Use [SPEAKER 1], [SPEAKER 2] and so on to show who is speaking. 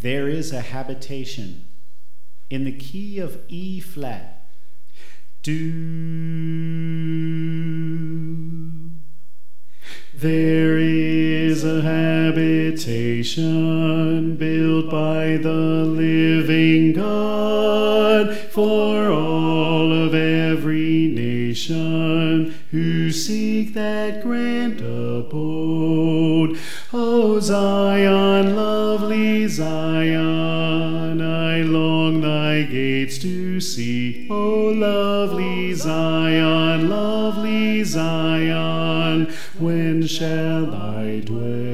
[SPEAKER 1] there is a habitation in the key of E flat. Do. There is a habitation built by the living God for all of every nation who seek that grand abode. O Zion, lovely Zion, I long thy gates to see. O lovely Zion, when shall I dwell?